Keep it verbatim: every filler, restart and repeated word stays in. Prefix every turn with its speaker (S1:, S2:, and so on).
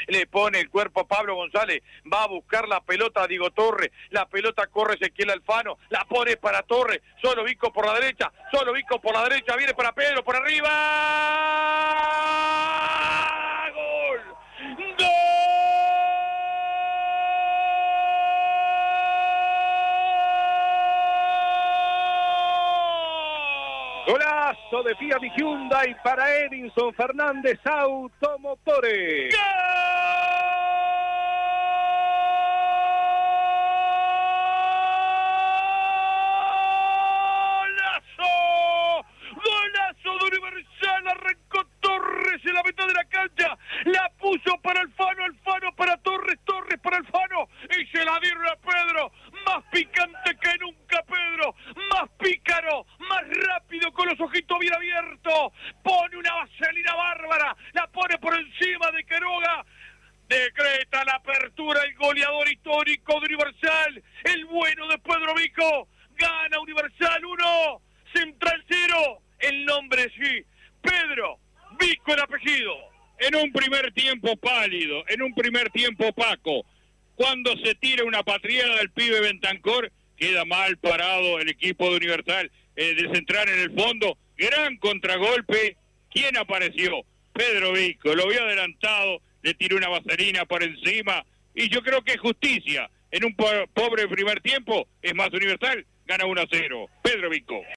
S1: le pone el cuerpo a Pablo González, va a buscar la pelota a Diego Torres, la pelota corre Ezequiel Alfano, la pone para Torres, solo Vico por la derecha, solo Vico por la derecha, viene para Pedro, por arriba, ¡gol! ¡Gol!
S2: Golazo de Fiat y Hyundai para Edinson Fernández Automotores.
S1: ¡Golazo! ¡Golazo de Universal! Arrancó Torres en la mitad de la cancha, la puso para Alfano, Alfano para Torres, Torres para Alfano y se la dieron a Pedro. Más picante que nunca Pedro, más pícaro, más rápido, con los ojitos bien abiertos, pone una vaselina bárbara, la pone por encima de Quiroga, decreta la apertura el goleador histórico de Universal, el bueno de Pedro Vico, gana Universal uno, Central cero, el nombre sí, Pedro Vico el apellido.
S3: En un primer tiempo pálido, en un primer tiempo opaco, cuando se tira una patriada del pibe Bentancor, queda mal parado el equipo de Universal, eh, de Central en el fondo, gran contragolpe, ¿quién apareció? Pedro Vico, lo había adelantado, le tiró una vaselina por encima, y yo creo que es justicia, en un po- pobre primer tiempo, es más Universal, gana uno a cero, Pedro Vico.